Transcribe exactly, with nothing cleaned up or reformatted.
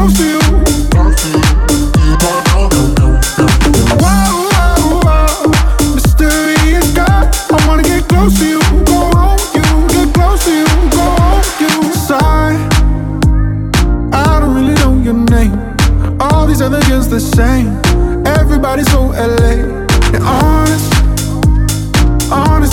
close to you. Whoa, whoa, whoa, mysterious girl, I wanna get close to you. Go home with you, get close to you. Go home with you. Sorry, I don't really know your name. All these other girls the same. Everybody's so L A. And honest, honest,